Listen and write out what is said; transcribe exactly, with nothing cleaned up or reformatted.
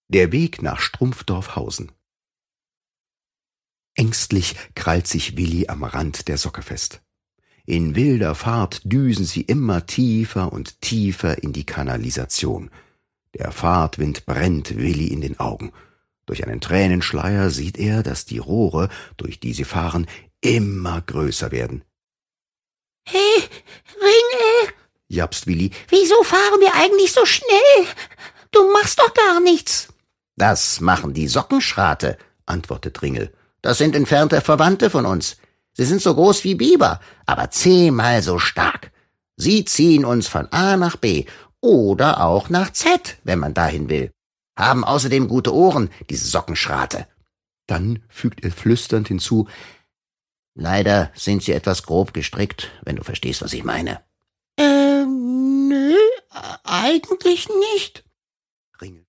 Der Weg nach Strumpfdorfhausen. Ängstlich krallt sich Willi am Rand der Socke fest. In wilder Fahrt düsen sie immer tiefer und tiefer in die Kanalisation. Der Fahrtwind brennt Willi in den Augen. Durch einen Tränenschleier sieht er, dass die Rohre, durch die sie fahren, immer größer werden. »Hey, Ringel«, japst Willi, »wieso fahren wir eigentlich so schnell? Du machst doch gar nichts.« »Das machen die Sockenschrate«, antwortet Ringel. »Das sind entfernte Verwandte von uns. Sie sind so groß wie Biber, aber zehnmal so stark. Sie ziehen uns von A nach B oder auch nach Z, wenn man dahin will. Haben außerdem gute Ohren, diese Sockenschrate.« Dann fügt er flüsternd hinzu, »Leider sind sie etwas grob gestrickt, wenn du verstehst, was ich meine.« »Ähm, nö, eigentlich nicht.« Ringel